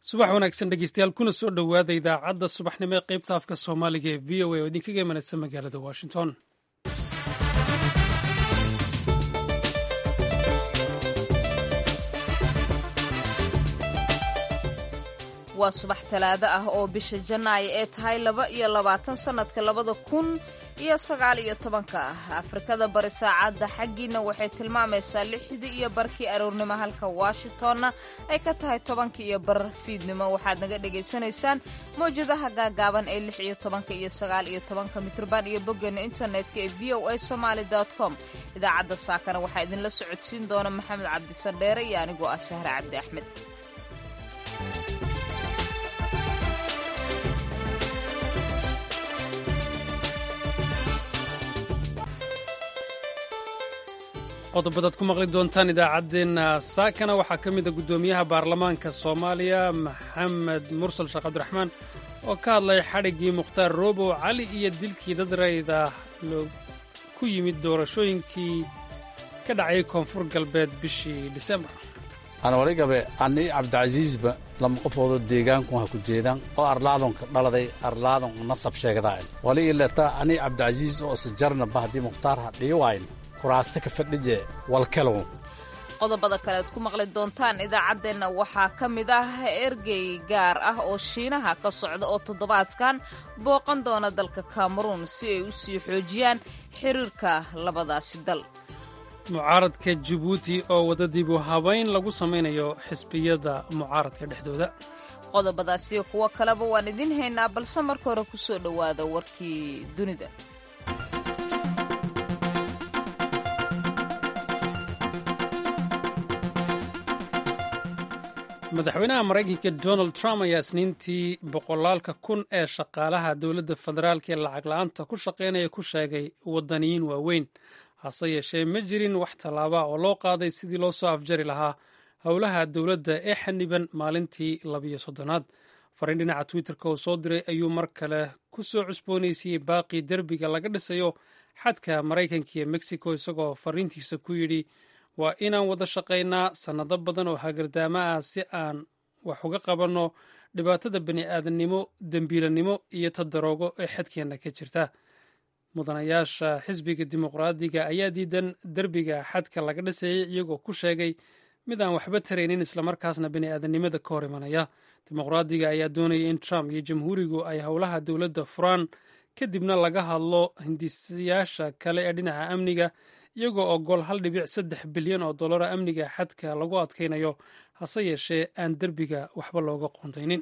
subax wanaagsan dhegeystayaal kuna soo dhowaada idaacadda subaxnimo ee qaybta afka soomaaliga ee v o a oo idinkaga imanaysa magaalada washington. waa subax talaado ah oo bisha janaayo ee tahay 22 sannadka 2019 ah. Afrikada bari saacadda xaggiina waxay tilmaamaysaa 6:00 aroornimo halka Washingtonna ay ka tahay 10:00 fiidnimo. Waxaad naga dhegaysanaysaan mawjadaha gaagaaban ee 16 iyo 19 mitirban iyo boggeena internetka ee voasomali.com. idaacadda saakana waxaa idinla socodsiin doona Maxamed Cabdi Sandheere iyo anigoo ah Shahra Cabdi Axmed. qodobadaad ku maqli doontaan idaacaddeenna saakana waxaa ka mid a guddoomiyaha baarlamaanka soomaaliya maxamed mursal sheekh cabdiraxmaan oo ka hadlay xadhiggii mukhtaar roobow cali iyo dilkii dad rayda ku yimid doorashooyinkii ka dhacayay koonfur galbeed bishii disembar. anwaligabe ani cabdicasiisba lama qofoodo deegaanku ha ku jeedaan oo arlaadonka dhaladay arlaadon nasab sheegdaayn wali ilata ani cabdicasiis oo sajarnaba haddii mukhtaar ha dhiiwayn qodobada kale aad ku maqli doontaan idaacaddeenna waxaa ka mid ah ergey gaar ah oo shiinaha ka socda oo toddobaadkan booqan doona dalka kameruun si ay u sii xoojiyaan xiriirka labadaasi dal. mucaaradka jabuuti oo wadadiibu habayn lagu samaynayo xisbiyada mucaaradka dhexdooda. qodobadaasiyo kuwo kaleba waan idiin haynaa balse marka hore ku soo dhowaada warkii dunida. madaxweynaha maraykanka donald trump ayaa isniintii boqolaalka kun ee shaqaalaha dowladda federaalka ee lacag la'aanta ku shaqaynaya ku sheegay waddaniyiin waaweyn. hase yeeshee ma jirin wax tallaaba oo loo qaaday sidii loo soo afjari lahaa howlaha dowladda ee xaniban maalintii 30aad. fariin dhinaca twitterka oo soo diray ayuu mar kale ku soo cusboonaysiiyey baaqii derbiga laga dhisayo xadka maraykanka iyo mexico isagoo fariintiisa ku yidhi waa inaan wada shaqaynaa sannado badan oo hagardaamo ah si aan wax uga qabanno dhibaatada bani'aadannimo dembiilanimo iyo tadaroogo ee xadkeenna ka jirta. mudanayaasha xisbiga dimuqraadiga ayaa diidan derbiga xadka laga dhisayay iyagoo ku sheegay mid aan waxba taraynin islamarkaasna bani'aadannimada ka hor imanaya. dimuqraadiga ayaa doonaya in trump iyo jamhuurigu ay howlaha dowladda furaan kadibna laga hadlo hindisayaasha kale ee dhinaca amniga iyagoo ogol $1.3 bilyan oo dollara amniga xadka lagu adkaynayo, hase yeeshee aan derbiga waxba looga qoondaynin.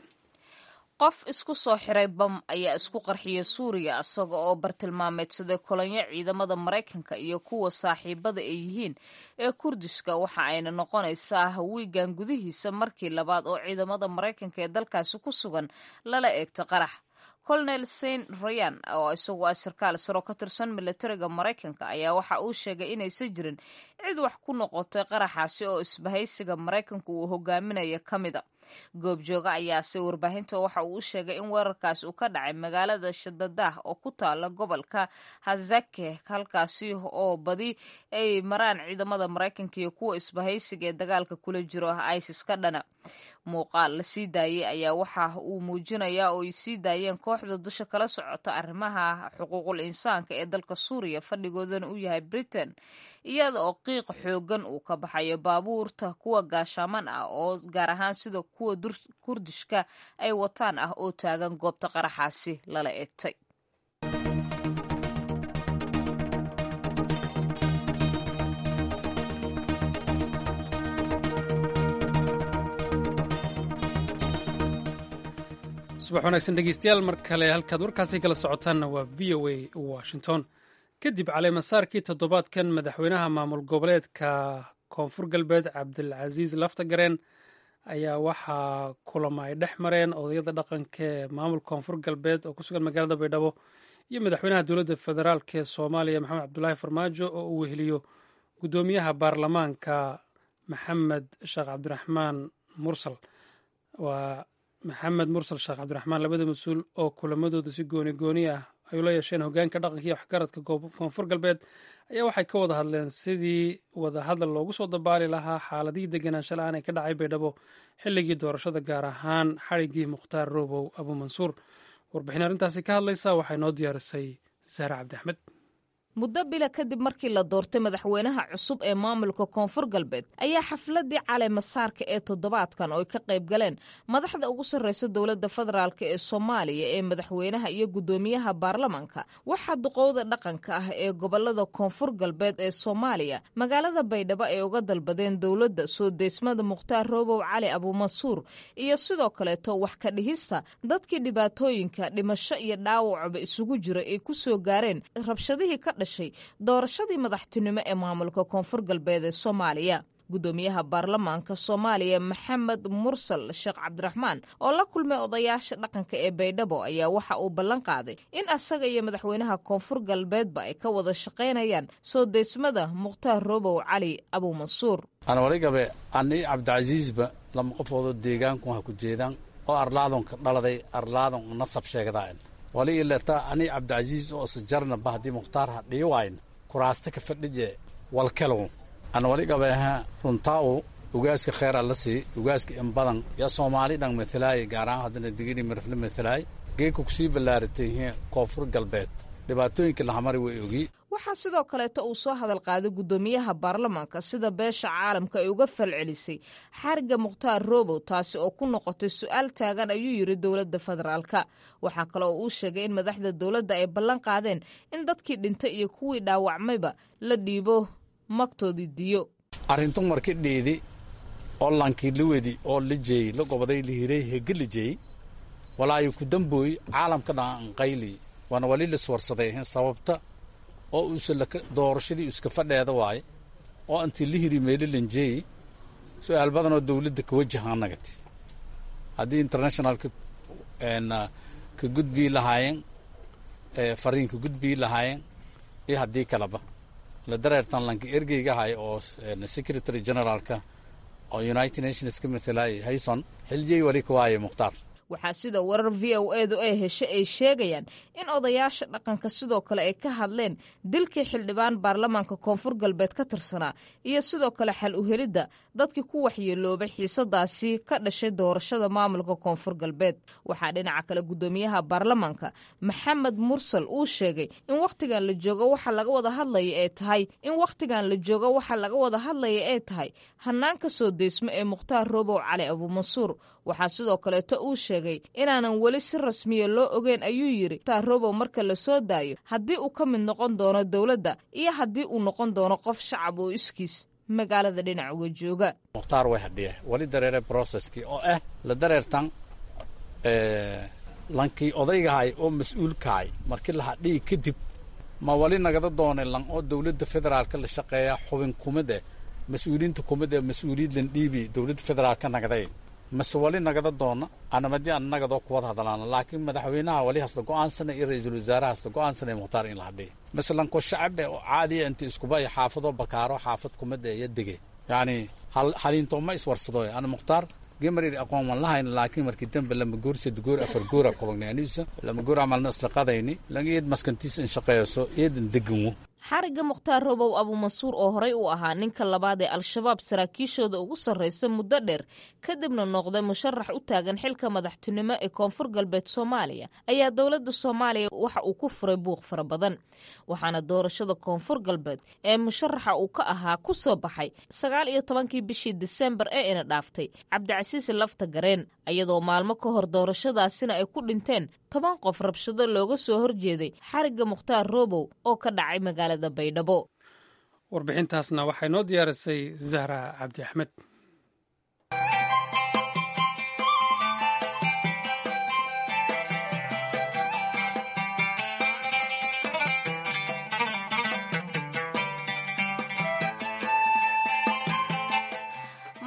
qof isku soo xiray bam ayaa isku qarxiyay suuriya isaga oo bartilmaameedsaday kolonyo ciidamada maraykanka iyo kuwa saaxiibada ay yihiin ee kurdiska. waxa ayna noqonaysaa wiigan gudihiisa markii labaad oo ciidamada maraykanka ee dalkaasi ku sugan lala eegta qarax. colonel saint ryan oo isagu ah sarkaal saro ka tirsan militariga maraykanka ayaa waxa uu sheegay inaysan jirin cid wax ku noqotay qaraxaasi oo isbahaysiga maraykanku uu hogaaminaya ka mida. goobjooga ayaase warbaahinta waxa uu u sheegay in weerarkaasi uu ka dhacay magaalada shadadah oo ku taala gobolka hazake halkaasi oo badi ay maraan ciidamada maraykanka iyo kuwa isbahaysiga ee dagaalka kula jiro isis ka dhana. muuqaal la sii daayey ayaa waxa uu muujinayaa oo ay sii daayeen kooxda dusha kala socota arrimaha xuquuqul insaanka ee dalka suuriya fadhigoodana uu yahay britain, iyada oo qiiq xoogan uu ka baxayo baabuurta kuwa gaashaaman ah oo gaar ahaan sida kuwa kurdishka ay wataan ah oo taagan goobta qaraxaasi lala eegtay. subax wanaagsan dhegeystayaal mar kale halkaad warkaasi kala socotaanna waa v o a washington. kadib caleemasaarkii toddobaadkan madaxweynaha maamul goboleedka koonfur galbeed cabdilcasiis laftagareen ayaa waxaa kulamo ay dhex mareen odayada dhaqanka ee maamul koonfur galbeed oo ku sugan magaalada baydhabo iyo madaxweynaha dowladda federaalk ee soomaaliya maxamed cabdulaahi farmaajo oo uu weheliyo guddoomiyaha baarlamaanka maxamed sheekh cabdiraxmaan mursal. waa maxamed mursal sheekh cabdiraxmaan labada mas-uul oo kulamadooda si gooni gooni ah ay ula yeesheen hogaanka dhaqanka iyo waxgaradka koonfur galbeed ayaa waxay ka wada hadleen sidii wadahadal loogu soo dabaali lahaa xaaladihii deganaansho la-aan ee ka dhacay baydhabo xilligii doorashada, gaar ahaan xadhiggii mukhtaar roobow abuumansuur. warbixin arrintaasi ka hadlaysa waxay noo diyaarisay saare cabdi axmed. muddo bila kadib markii la doortay madaxweynaha cusub ee maamulka koonfur galbeed ayaa xafladii caleemasaarka ee toddobaadkan oo ay ka qayb galeen madaxda ugu sarreysa dowladda federaalk ee soomaaliya ee madaxweynaha iyo guddoomiyaha baarlamanka waxaa duqowda dhaqanka ah ee gobolada koonfur galbeed ee soomaaliya magaalada baydhabo ay uga dalbadeen dowladda soo deysmada mukhtaar roobow cali abuumansuur iyo sidoo kaleeto wax ka dhihista dadkii dhibaatooyinka dhimasho iyo dhaawacba isugu jira ay ku soo gaareen rabshadihii ka doorashadii madaxtinimo ee maamulka koonfur galbeed ee soomaaliya. guddoomiyaha baarlamaanka soomaaliya maxamed mursal sheekh cabdiraxmaan oo la kulmay odayaasha dhaqanka ee baydhabo ayaa waxa uu ballan qaaday in asaga iyo madaxweynaha koonfur galbeedba ay ka wada shaqaynayaan soo deysmada mukhtaar roobow cali abuumansuur. anwaligabe ani cabdicasiisba lama qofoodoo deegaanku ha ku jeedaan oo arlaadonka dhaladay arlaadon nasab sheegdaan wali ilata ani cabdicasiis oo sajarna bahdi mukhtaar ha dhiiwayn kuraasta ka fadhije walkalow an wali gabeha runtaaw ugaaska khayr alla si ugaaska in badan ya Soomaali dhan mathalay gaaraan hadana digini marfle mathalay geeku kusii balaaratay koonfur galbeed dhibaatooyinka la hamari way ogi. waxaa sidoo kaleeto uu soo hadal qaaday guddoomiyaha baarlamaanka sida beesha caalamka ay uga falcelisay xariga mukhtaar roobow, taasi oo ku noqotay su-aal taagan ayuu yidhi dowladda federaalka. waxaa kale oo uu sheegay in madaxda dowladda ay ballan qaadeen in dadkii dhintay iyo kuwii dhaawacmayba la dhiibo magtoodii diyo. arrintu markii dhiidi oo lankii liwedi oo lijeey la gobaday lihiray hegelijeey walaayo ku dambooy caalamka dhan qayli wana wali la swarsaday sababta oo doorashadii iska fadheeda waay oo intii la hiri meelilanjeey su'aal badan oo dawladda ka wajahan nagati haddii internationalka ka gudbii lahaayeen fariinka gudbii lahaayeen iyo haddii kaleba la dareertan lanka ergeyga hay oo secretary generalka oo United Nations ka mathalay Hayson xiljeey wali ka waaye mukhtaar. waxaa sida warar v o edu ay heshay ay sheegayaan in odayaasha dhaqanka sidoo kale ay ka hadleen dilkii xildhibaan baarlamaanka koonfur galbeed ka tirsanaa iyo sidoo kale xal u helidda dadkii ku waxyeeloobay xiisadaasi ka dhashay doorashada maamulka koonfur galbeed. waxaa dhinaca kale guddoomiyaha baarlamaanka maxamed mursal uu sheegay in wakhtigan la joogo waxa laga wada hadlaya ay tahay hanaanka soo deysmo ee mukhtaar roobow cali abuumansuur. waxaa sidoo kaleeto uu sheegay inaanan weli si rasmiya loo ogeyn ayuu yidhi mukhtaar roobow marka la soo daayo haddii uu ka mid noqon doono dowladda iyo haddii uu noqon doono qof shacab oo iskiis magaalada dhinac uga jooga. mukhtaar way hadhiye wali dareere processkii oo la dareertan lankii odaygahay oo mas-uulkahay markii la hadhiyi kadib ma wali nagada doonay lan oo dowladda federaalka la shaqeeya xubin kumide mas-uuliyiinta kumide mas-uuliyad lan dhiibi dowladda federaalka nagaday mase wali nagada doona anamadii aan nagadoo kuwada hadalaana laakiin madaxweynaha wali hasla go'aansanay iyo ra-iisul wasaaraha hasla go'aansanay mukhtaar in la hadhiyo masalanko shacabbe oo caadiya inta iskuba iyo xaafadoo bakaaro xaafad kumida iyo dege yacni haliinto ma iswarsado ana mukhtaar gemaridi aqoon wan lahayn laakiin markii dambe lama goorsa dugoor afar goora kulugnaanisa lama goor amalna isla qadayni laga eed maskantiisa in shaqeeyso eedan deganwo. xariga mukhtaar roobow abuumansuur oo horey u ahaa ninka labaad ee al-shabaab saraakiishooda ugu sarreysa muddo dheer kadibna noqday musharax u taagan xilka madaxtinimo ee koonfur galbeed soomaaliya ayaa dowladda soomaaliya waxa uu ku furay buuq fara badan. waxaana doorashada koonfur galbeed ee musharaxa uu ka ahaa ku soo baxay 19 bishii Disembar ee ina dhaaftay cabdicasiis lafta gareen, iyadoo maalmo ka hor doorashadaasina ay ku dhinteen 10 qof rabshado looga soo horjeeday xariga mukhtaar roobow oo ka dhacay magaalada baydhabo. warbixintaasna waxay noo diyaarisay zahra cabdi axmed.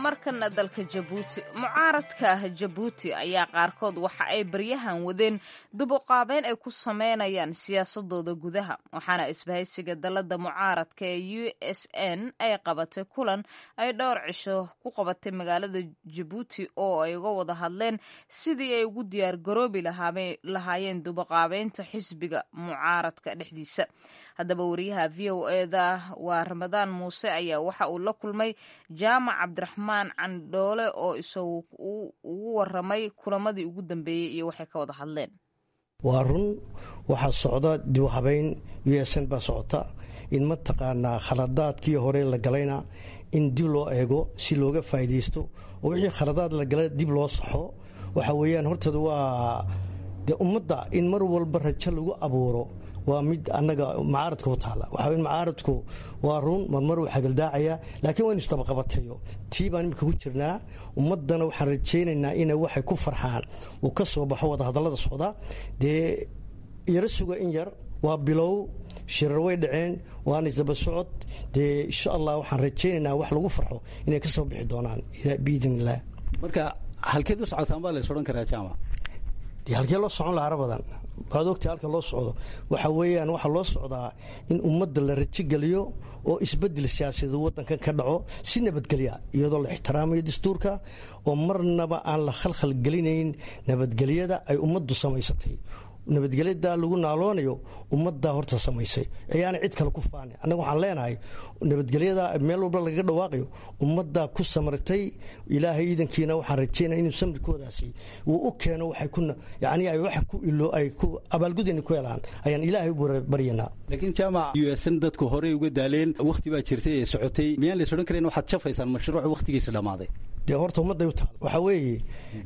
markana dalka jabuuti mucaaradka jabuuti ayaa qaarkood waxa ay baryahan wadeen dubuqaabeyn ay ku sameynayaan siyaasadooda gudaha waxaana isbahaysiga dalada mucaaradka ee USN ay qabatay kulan ay dhowr cisho ku qabatay magaalada jabuuti oo ay uga wada hadleen sidii ay ugu diyaar garoobi lahaayeen dubuqaabeynta xisbiga mucaaradka dhexdiisa haddaba wariyaha VOA-da waa Ramadaan Muuse ayaa waxa uu la kulmay jaamac cabdiraxmaan candhoole oo isagu ugu waramay kulamadii ugu dambeeyey iyo waxay ka wada hadleen. waa run waxaa socda dib habeyn USN baa socota in mataqaanaa khaladaadkii hore la galayna in dib loo eego si looga faa'iideysto oo wixii khaladaad la galay dib loo saxo waxa weeyaan hortada waa ummadda in mar walba rajo lagu abuuro waa mid annaga mucaaradka u taala waxa weyn mucaaradku waa run marmar waxa galdaacaya laakiin waynu istabaqabateeyo tii baan imika ku jirnaa ummadana waxaan rajaynaynaa inay waxay ku farxaan oo ka soo baxo wada hadallada socda dee yara suga in yar waa bilow shirar way dhaceen waana isdaba socod dee insha allah waxaan rajaynaynaa wax lagu farxo inay ka soo bixi doonaan biidnillaah. marka halkeed u socotaan baa la is odhan karaa jaamac halkee loo socon lahaa badan waad ogtahay halka loo socdo waxa weeyaan waxa loo socdaa in ummadda la rajo geliyo oo isbedel siyaasadeed waddankan ka dhaco si nabadgelya iyadoo la ixtiraamayo dastuurka oo marnaba aan la khalkhal gelinayn nabadgelyada ay ummaddu samaysatay nabadgelyada lagu naaloonayo ummadda horta samaysay ayaana cid kale ku faanay annaga waxaan leenahay nabadgelyada meel walba laga dhawaaqayo ummadda ku samartay ilaahay iidankiina waxaan rajaynaa inuu samirkoodaasi uu u keeno waxay ku yani ay wax ku ilo ay ku abaalgudin ku helaan ayaan ilaahay u baryanaa. laakiin jaamac USN dadku hore uga daaleen waqti baa jirtay ee socotay miyaan la soo dhan karin waxaad shafaysaan mashruuc waqtigiisa dhamaaday dee horta ummadda u taal waxa weeye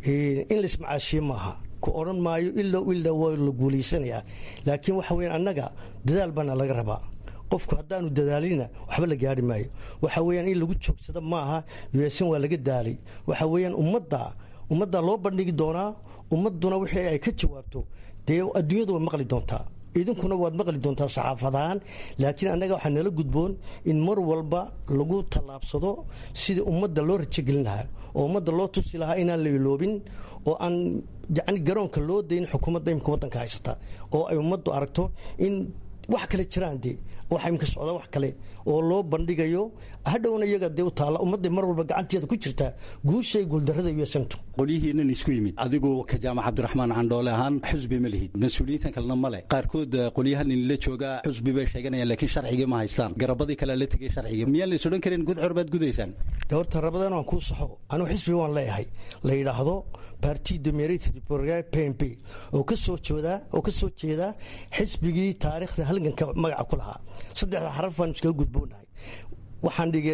in la ismacaashiyo maaha ku oran maayo ilaa waa la guuleysanayaa laakiin waxa weeyaan annaga dadaal baana laga rabaa qofku haddaanu dadaalina waxba la gaari maayo waxa weeyaan in lagu joogsado maaha USN waa laga daalay waxa weeyaan ummadda loo bandhigi doonaa ummadduna wixii ay ka jawaabto dee adduunyadu way maqli doontaa idinkuna waad maqli doontaa saxaafadahaan laakiin annaga waxaa nala gudboon in mar walba lagu tallaabsado sidii ummadda loo rajogelin lahaa oo ummadda loo tusi lahaa inaan la iloobin oo aan yani garoonka loo dayn xukuumadda imika waddanka haysata oo ay ummaddu aragto in wax kale jiraan dee waxa imika socda wax kale oo loo bandhigayo hadhowna iyaga dee u taalla ummadda mar walba gacanteeda ku jirta guushay guuldarrada USNtu qolyihiinnan isku yimid adigu ka jaamac cabdiraxmaan candhoole ahaan xusbi ma lihid mas-uuliyiintan kalena male qaarkood qolyahan la jooga xusbi bay sheeganayaan laakiin sharcigii ma haystaan garabadii kale la tegay sharciga miyaan la is odhan karin gudcur baad gudaysaan dee horta rabadaan waan kuu saxo anuu xisbi waan leeyahay la yidhaahdo Parti de Mérite du Progrès PMP oo ka soo jeeda xisbigii taariikhda halganka magaca ku lahaa saddexda xarafan iskaga gudboonahay waxaan dhigay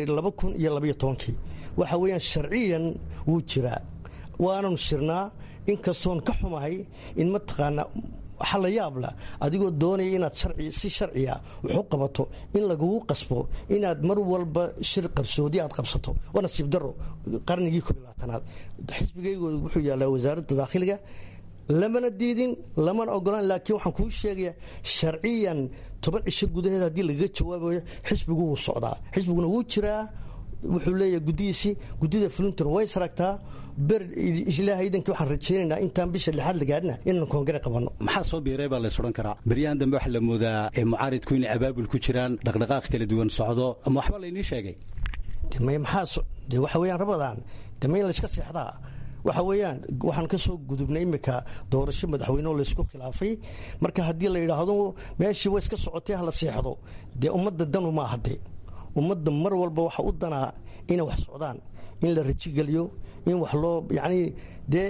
2012 waxa weeyaan sharciyan wuu jiraa waananu sirnaa inkastoon ka xumahay in mataqaana waxa la yaab la adigoo doonaya inaad si sharciya wax u qabato in lagugu qasbo inaad mar walba shir qarsoodi aad qabsato waa nasiib daro qarnigii 12aad xisbigaygu wuxuu yaalaa wasaaradda dakhliga lamana diidin lamana ogolaan laakiin waxaan kuu sheegayaa sharciyan 10 cisho gudaheed haddii lagaga jawaabayo xisbigu wuu socdaa xisbiguna wuu jiraa wuxuu leeyahay guddida fulintuna way saragtaa ilaahay idankii waxaan rajaynaynaa intaan bisha lixaad la gaadhina inaan koongare qabanno. maxaa soo biiray baa la is odhan karaa baryahan dambe waxa la moodaa mucaaridku inay abaabul ku jiraan dhaqdhaqaaq kala duwan socdo ama waxba laynii sheegay de waxa weeyaan rabadaan dama in layska seexdaa waxa weeyaan waxaan ka soo gudubnay imika doorasho madaxweyne oo laysku khilaafay marka haddii la yidhaahdo meeshii way iska socotay hala seexdo dee ummadda danu ma ahade ummadda mar walba waxa u danaa inay wax socdaan in la rajigeliyo in wax loo yani dee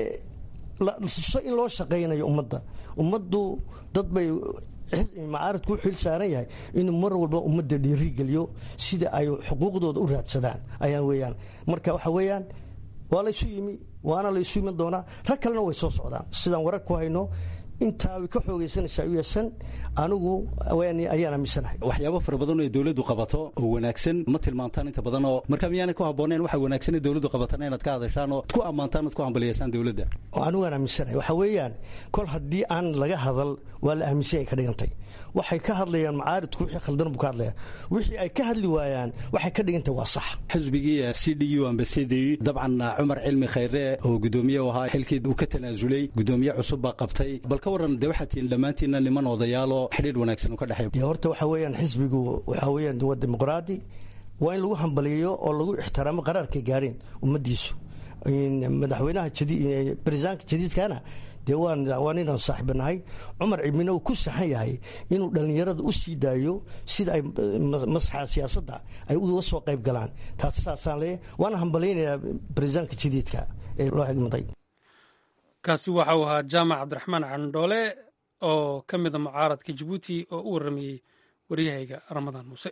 in loo shaqaynayo ummaddu dad bay mucaaradku u xil saaran yahay inuu mar walba ummadda dhiirigeliyo sida ay xuquuqdooda u raadsadaan ayaa weeyaan marka waxa weeyaan waa laysu yimi waana laysu iman doonaa rag kalena way soo socdaan sidaan warar ku hayno intaa way ka xoogaysanaysaa US anigu ayaan aaminsanahay waxyaabo fara badan oo dawladdu qabato oo wanaagsan ma tilmaantaan inta badan oo marka miyaana ku habooneen waxa wanaagsan ee dawladdu qabatana inaad ka hadashaan oo ku ammaantaan oo ku hambaliyaysan dawladda anigu aan aaminsanahay waxa weeyaan kol haddii aan laga hadal waa la aaminsan ay ka dhigantay waxay ka hadlayaan macaaridku wixii khaldan buu ka hadlaya wixii ay ka hadli waayaan waxay ka dhigantay waa sax xisbigii CDU ambassador dabcan Umar Cilmi Khayre oo gudoomiye u ahaa xilkii uu ka tanaasulay gudoomiye cusub baa qabtay bal ka waran waxatiin dhamaantiina niman odayaalo xiriir wanaagsan oo ka dhaxay horta waxa weeyaan xisbigu waxa weeyaan waa dimuqraadi waa in lagu hambaliyo oo lagu ixtiraamo qaraarka gaareen ummadiisu madaxweynaha presidentka jadiidkana waan inaan saaxiibanahay Umar Ibn uu ku saxan yahay inuu dhalinyarada u sii daayo sida ay masxaa siyaasadda ay uga soo qayb galaan taas saasaan leeyahay waana hambaleynayaa presidentka jadiidka ee loo xigmaday kaasi waxa uu ahaa Jaamac Cabdiraxmaan Candhoole oo ka mid ah mucaaradka Djibouti oo u waramayay wariyahayga Ramadaan Muuse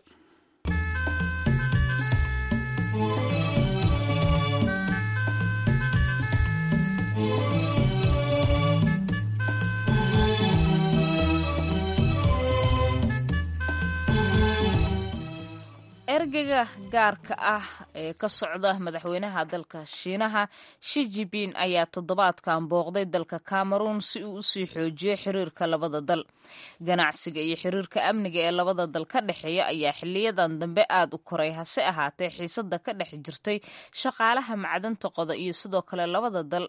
ergeyga gaarka ah ee ka socda madaxweynaha dalka Shiinaha Xi Jinping ayaa toddobaadkan booqday dalka Cameroon si uu u sii xoojiyo xiriirka labada dal. Ganacsiga iyo xiriirka amniga ee labada dal ka dhexeeya ayaa xiliyadan dambe aad u koray hase ahaatee xiisadda ka dhex jirtay shaqaalaha macdanta qoda iyo sidoo kale labada dal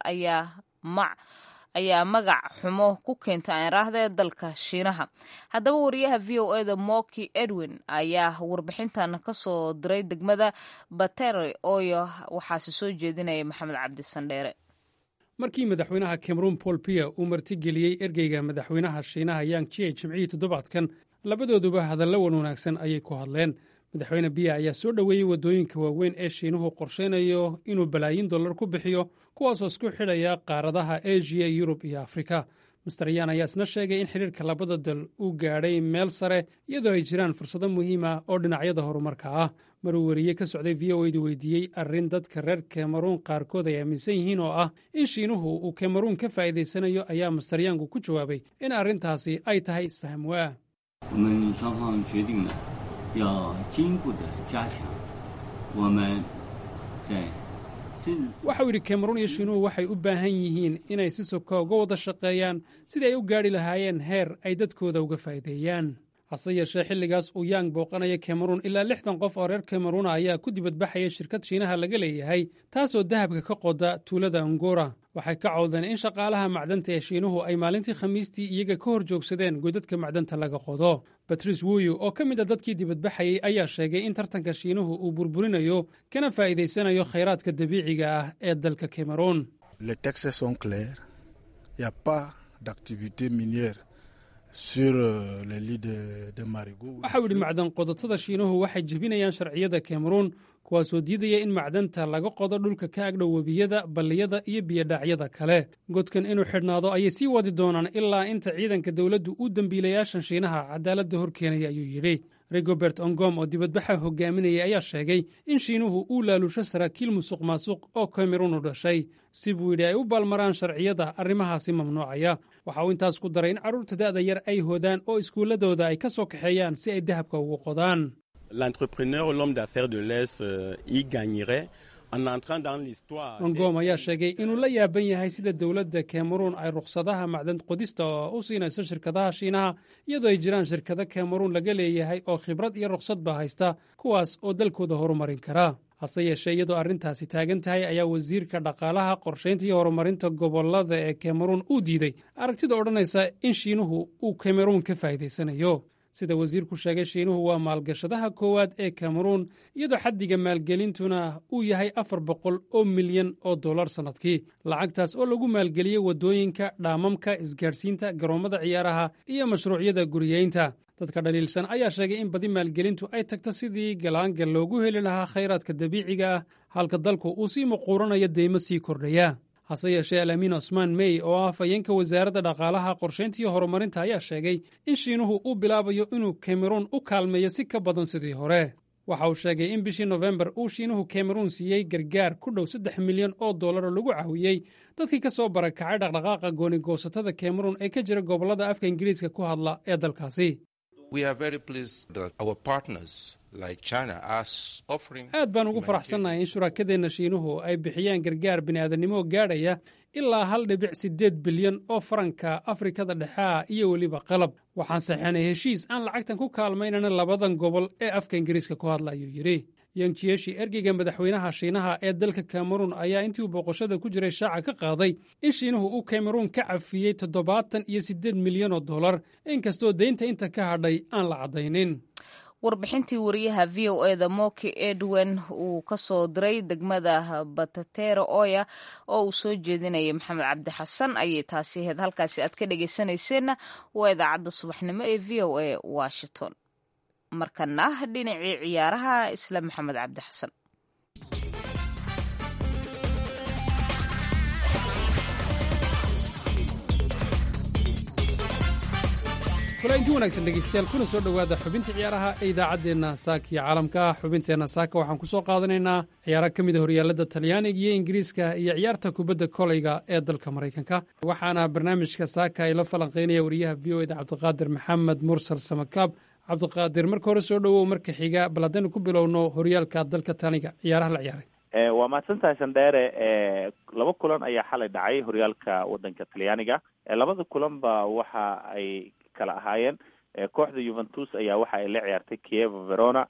ayaa magac xumo ku keenta aanraahda dalka Shiinaha. Haddaba wariyaha VOA Moki Edwin ayaa warbixintan ka soo diray degmada Batere Oyo waxaase soo jeedinaya Maxamed Cabdi Sandheere. markii madaxweynaha Cameroon Paul Biya uu martigeliyey ergeyga madaxweynaha Shiinaha Yang Jie Jimcihii toddobaadkan labadooduba hadallo wanaagsan ayay ku hadleen. madaxweyne Biya ayaa soo dhoweeyey waddooyinka waaweyn ee Shiinuhu qorsheynayo inuu balaayiin dollar ku bixiyo kuwaasoo isku xidhaya qaaradaha Asia, Yurub iyo Afrika. Mr. Yan ayaa isna sheegay in xiriirka labada dal uu gaadhay meel sare iyadoo ay jiraan fursado muhiim ah oo dhinacyada horumarka ah. maruu wariye ka socday VOA-du weydiiyey arrin dadka reer Cameroon qaarkood ay aaminsan yihiin oo ah in Shiinuhu uu Cameroon ka faa'iidaysanayo ayaa Mr. Yang ku jawaabay in arrintaasi ay tahay isfaham waa. waxau yidhi Cameroon iyo Shiinuhu waxay u baahan yihiin inay si soka uga wada shaqeeyaan sidii ay u gaadhi lahaayeen heer ay dadkooda uga faa'iideeyaan. hase yeeshee xilligaas uu Yang booqanaya Cameroon ilaa 60 qof oo reer Cameroon ayaa ku dibadbaxaya shirkad Shiinaha laga leeyahay taasoo dahabka ka qoda tuulada Angora. waxay ka cawdeen in shaqaalaha macdanta ee Shiinuhu ay maalintii Khamiistii iyaga ka hor joogsadeen godadka macdanta laga qodo. Patrice Wuyu oo ka mid ah dadkii dibadbaxayay ayaa sheegay in tartanka Shiinuhu uu burburinayo kana faa'iidaysanayo khayraadka dabiiciga ah ee dalka Cameroon. Les textes sont clairs. Il n'y a pas d'activité minière sur les lits de marigot. waxa uu yidhi macdan qodotada Shiinuhu waxay jebinayaan sharciyada Cameroon kuwaasoo diidaya in macdanta laga qodo dhulka ka agdhow webiyada, balliyada iyo biyodhacyada kale. godkan inuu xidhnaado ayay sii wadi doonaan ilaa inta ciidanka dawladdu uu dembiilayaashan Shiinaha cadaaladda hor keenaya ayuu yidhi. Rigobert Ongom oo dibadbaxa hogaaminaya ayaa sheegay in Shiinuhu uu laalusho saraakiil musuq oo Cameroon u dhashay si buu yidhi ay u balmaraan sharciyada arrimahaasi mamnuucaya. waxa uu intaas ku daray in carruurta da'da yar ay hodaan oo iskuulladooda ay ka soo kaxeeyaan si ay dahabka ugu qodaan. L'entrepreneur ou l'homme d'affaires de l'Est y gagnerait en entrant dans l'histoire. Ongom ayaa sheegay inuu la yaaban yahay sida dawladda Cameroon ay ruqsadaha macdan qodista u siinayso shirkadaha Shiinaha iyadoo ay jiraan shirkado Cameroon laga leeyahay oo khibrad iyo ruqsadba haysta kuwaas oo dalkooda horumarin kara. hase yeeshee iyadoo arrintaasi taagan tahay ayaa wasiirka dhaqaalaha qorshaynta iyo horumarinta gobollada ee Cameroon uu diiday aragtida odhanaysa in Shiinuhu uu Cameroon ka faa'iidaysanayo. sida wasiirku sheegay Shiinuhu waa maalgashadaha koowaad ee Cameroon iyadoo xaddiga maalgelintuna uu yahay 400 milyan oo dollar sannadkii. lacagtaas oo lagu maalgeliyey waddooyinka, dhaamamka, isgaadhsiinta, garoomada ciyaaraha iyo mashruucyada guriyeynta. dadka dhaliilsan ayaa sheegay in badi maalgelintu ay tagto sidii galaangal loogu heli lahaa khayraadka dabiiciga ah halka dalku uu sii muquuranayo deymo sii kordhaya. hase yeeshee Alamin Osman May oo ah afhayeenka wasaaradda dhaqaalaha qorshaynta iyo horumarinta ayaa sheegay in Shiinuhu uu bilaabayo inuu Cameroon u kaalmeeyo si ka badan sidii hore. waxa uu sheegay in bishii nofembar uu shiinuhu cameruun siiyey gargaar ku dhow 3 milyan oo dollar oo lagu caawiyey dadkii ka soo barakacay dhaqdhaqaaqa gooni-goosatada cameruun ee ka jira gobollada afka ingiriiska ku hadla ee dalkaasi. aad baan ugu faraxsannahay in shuraakadeenna shiinuhu ay bixiyaan gargaar bini'aadannimo gaadhaya ilaa 1.8 bilyan oo faranka afrikada dhexea iyo weliba qalab. waxaan saxeenay heshiis aan lacagtan ku kaalmaynana labadan gobol ee afka ingiriiska ku hadla ayuu yidhi. yangjiyeshi ergeyga madaxweynaha shiinaha ee dalka cameruun ayaa intii uu booqashada ku jiray shaaca ka qaaday in shiinuhu uu cameruun ka cafiyey 78 milyan oo dollar inkastoo deynta inta ka hadhay aan la caddaynin. warbixintii wariyaha v o e da moki edwin uu ka soo diray degmada batatero oya oo uu soo jeedinayay maxamed cabdi xasan ayay taasi ahayd. halkaasi aad ka dhegaysanayseena waa idaacadda subaxnimo ee v o e washington. markana dhinacii ciyaaraha isla maxamed cabdi xasan. inti wanaagsan dhegeystayaal kuna soo dhowaada xubinta ciyaaraha ee idaacaddeenna saaka iyo caalamka. xubinteenna saaka waxaan ku soo qaadanaynaa ciyaaro ka mid a horyaalada talyaaniga iyo ingiriiska iyo ciyaarta kubadda koleyga ee dalka maraykanka. waxaana barnaamijka saaka ay la falanqaynaya wariyaha v o e da cabdiqaadir maxamed mursal samakaab. cabdiqaadir, marka hore soo dhowow, marka xiga bal haddaynu ku bilowno horyaalka dalka talyaaniga ciyaaraha la ciyaaray. waa mahadsantahay sandheere. 2 kulan ayaa xalay dhacay horyaalka wadanka talyaaniga. 2 kulanba waxa ay kala ahaayeen. kooxda Juventus ayaa waxa ay la ciyaartay Chievo Verona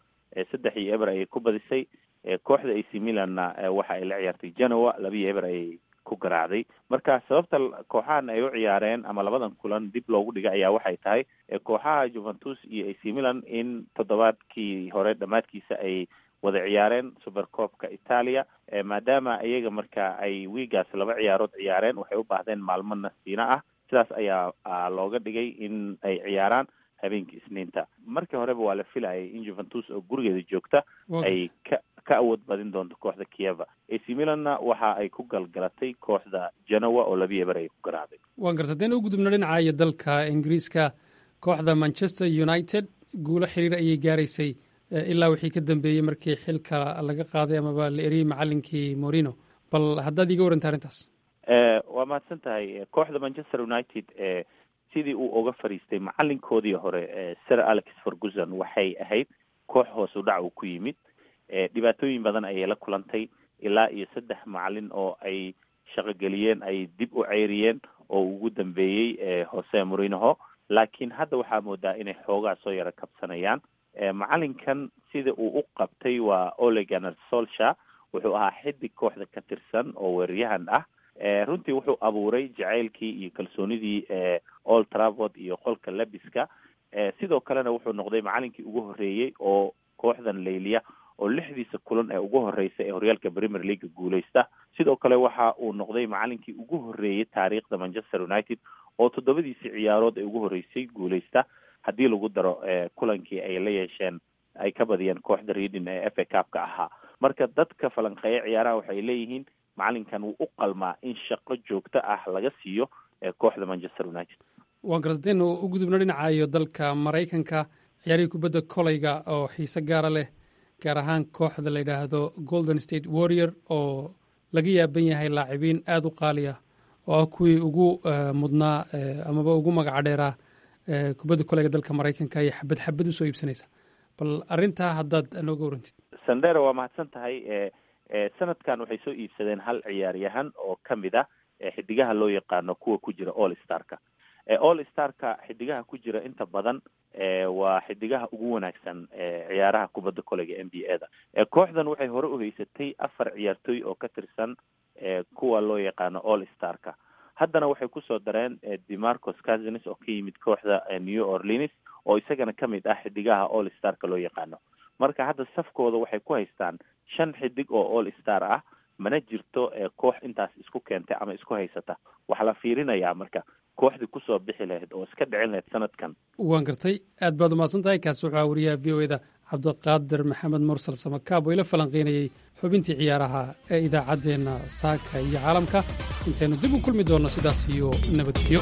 3-0 ayay ku badisay. kooxda AC Milanna waxa ay la ciyaartay Genoa 2-0 ayay ku garaacday. marka sababta kooxahan ay u ciyaareen ama 2 kulan dib loogu dhigay ayaa waxay tahay kooxaha Juventus iyo AC Milan in toddobaadkii hore dhamaadkiisa ay wada ciyaareen Supercopka Italia. maadaama iyaga marka ay wiigaas 2 ciyaarood ciyaareen waxay u baahdeen maalmo nasiina ah. sidaas ayaa looga dhigay in ay ciyaaraan habeenkii Isniinta. markii horeba waa la filayay in Juventus oo gurigeeda joogta ay ka awood badin doonto kooxda Kiev. AC Milanna waxa ay ku galgalatay kooxda Genoa oo 2-0 ay ku garaacday. waan gartay in ugu gudubna dhinaca dalka Ingiriiska, kooxda Manchester United guulo xiriir ayay gaaraysay ilaa wixii ka dambeeyey markii xilka laga qaaday amaba la eriyey macallinkii Mourinho. bal haddaad iga warantaa arrintaas. waa mahadsan tahay. kooxda Manchester United sidii uu uga fariistay macalinkoodii hore Sir Alex Ferguson waxay ahayd koox hoos u dhac uu ku yimid. dhibaatooyin badan ayay la kulantay. ilaa iyo 3 macalin oo ay shaqogeliyeen ay dib u ceyriyeen oo ugu dambeeyey Jose Mourinho. laakiin hadda waxaa moodaa inay xoogaa soo yara kabsanayaan. macalinkan sida uu u qabtay waa Ole Gunnar Solskjaer. wuxuu ahaa xidig kooxda ka tirsan oo weeraryahan ah. runtii wuxuu abuuray jacaylkii iyo kalsoonidii Old Trafford iyo qolka labiska. sidoo kalena wuxuu noqday macalinkii ugu horeeyey oo kooxdan layliya oo 6 kulan ee ugu horeysay ee horyaalka Premier League guuleysta. sidoo kale waxa uu noqday macalinkii ugu horeeyey taariikhda Manchester United oo 7 ciyaarood ee ugu horeysay guuleysta haddii lagu daro kulankii ay la yeesheen ay ka badiyeen kooxda Reading ee FA Cup-ka ahaa. marka dadka falanqeeya ciyaaraha waxay leeyihiin macalinkan wuu u qalmaa in shaqo joogto ah laga siiyo kooxda Manchester United. waan gartay u gudubno dhinaca dalka Maraykanka, ciyaarihii kubadda koleyga oo xiise gaara leh, gaar ahaan kooxda la yidhaahdo Golden State Warrior oo laga yaaban yahay laacibiin aada u qaali ah oo ah kuwii ugu mudnaa amaba ugu magaca dheeraa kubadda koleyga dalka Maraykanka iyo xabad usoo iibsanaysa. bal arrintaa haddaad nooga warantid. Sandera, waa mahadsan tahay. sanadkan waxay soo iibsadeen hal ciyaaryahan oo ka mid ah xidigaha loo yaqaano kuwa ku jira All Star-ka. All Star-ka xidigaha ku jira inta badan waa xidigaha ugu wanaagsan ciyaaraha kubadda koleyga NBA-da. kooxdan waxay hore u haysatay 4 ciyaartooy oo ka tirsan kuwa loo yaqaano All Star-ka. haddana waxay kusoo dareen DeMarcus Cousins oo ka yimid kooxda New Orleans oo isagana ka mid ah xidigaha All Star-ka loo yaqaano. marka hadda safkooda waxay ku haystaan 5 xidig oo All Star ah. mana jirto koox intaas isku keentay ama isku haysata. waxaa la fiirinayaa marka kooxdii kusoo bixi lahayd oo iska dhicin lahayd sanadkan. waan gartay, aad baad umahadsan tahay. kaas wuxuu wariyaha v o e da cabdiqaadir maxamed mursal samakaab oo ila falanqeynayay xubintii ciyaaraha ee idaacaddeenna saaka iyo caalamka. intaynu dib u kulmi doonno sidaas iyo nabadgelyo.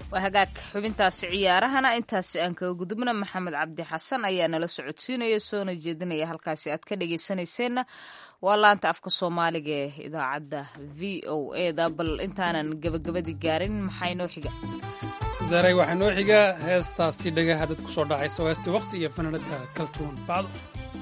waa hagaag xubintaasi ciyaarahana intaasi aan kaga gudubna maxamed cabdi xasan ayaa nala socodsiinaya soona jeedinaya halkaasi aad ka dhagaysanayseena waa laanta afka soomaaliga ee idaacadda v o eda bal intaanan gabagabadii gaarin maxaa inoo xiga zaaray waxaa noo xiga heestaasi dhagaha dad ku soo dhacaysa heestii waqti iyo fanaanada kaltuun bacdo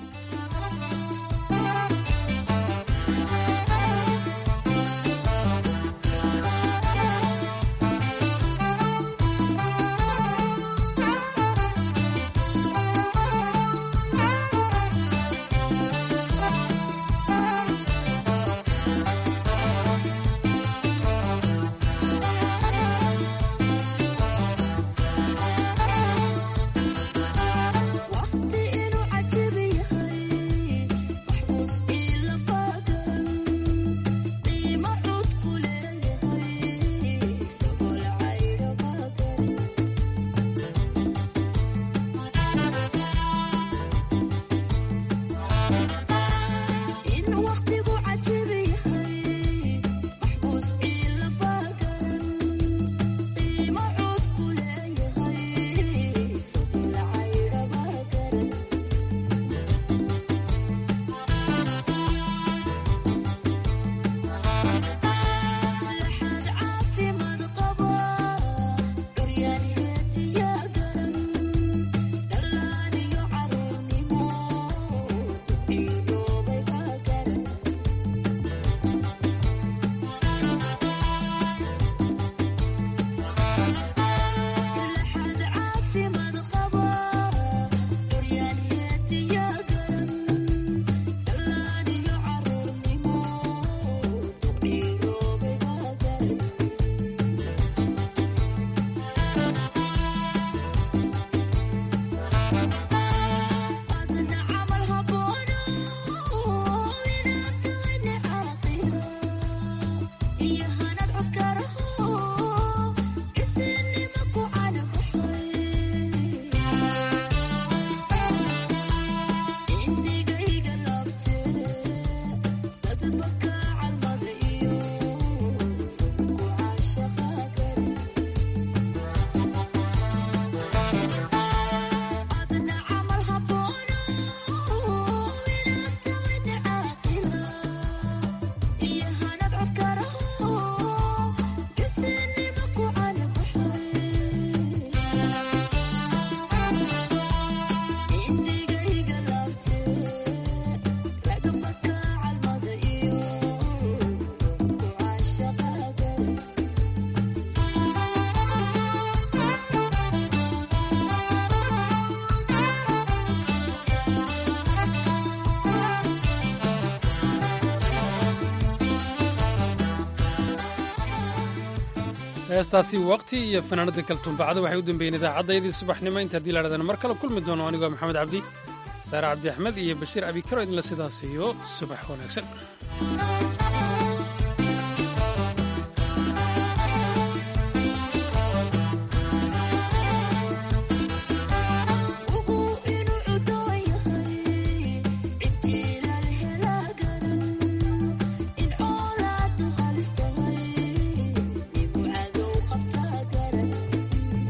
heestaasi waqti iyo fanaanada kaltuunbacda waxay u dambeeyeen idaacaddayadii subaxnimo inta haddii lahahdana mar kale kulmi doono anigoo maxamed cabdi saare cabdi axmed iyo bashiir abikaro idinla sidaas iyo subax wanaagsan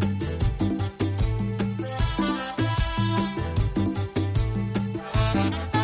Thank you.